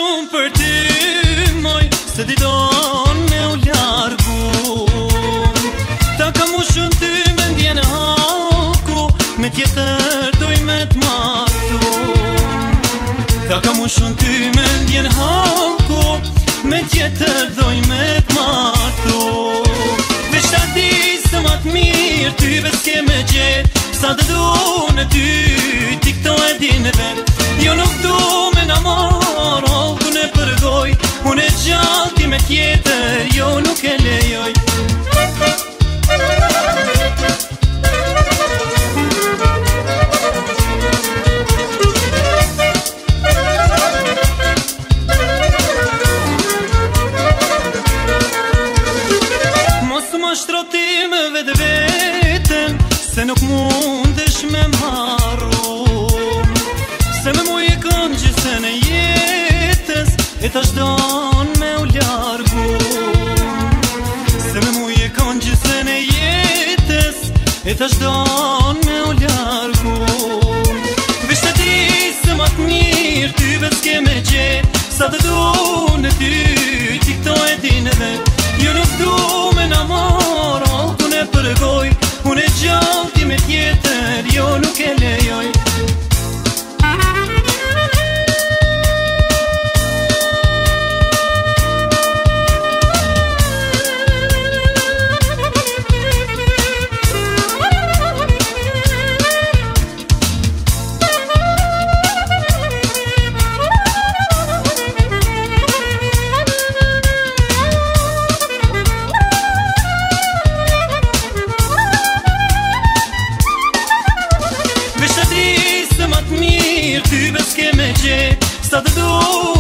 shumë për ty, moj, se ti don me u largu. Ta kam ushun ty me ndjen haku, me tjetër doj me t'martu. Ta kam ushun ty me ndjen haku, me tjetër doj me t'martu. Veç ta di se ma t'mirë ty ves ke me gjet, sa të du në ty, ti këto e din e vet. Jo nuk du me namor, ku ne përgoj, unë e gjallë ti me tjetër, jo nuk e lejoj. Mos më shtrotim vetë vetën, se nuk mundesh me m'harru. Se me mu e kon gjithën e jetës, e ta shdon me u largu. Se me mu e kon gjithën e jetës, e ta shdon me u largu. Veç të di se ma t'mirë ty ves ke me gjet, sa të du në ty, ti këto e din e vet. Jo nuk du me namor, ku ne përgoj, unë e gjallë ti me tjetër, jo nuk e lejoj. Ty ves ke me gjet, sa të du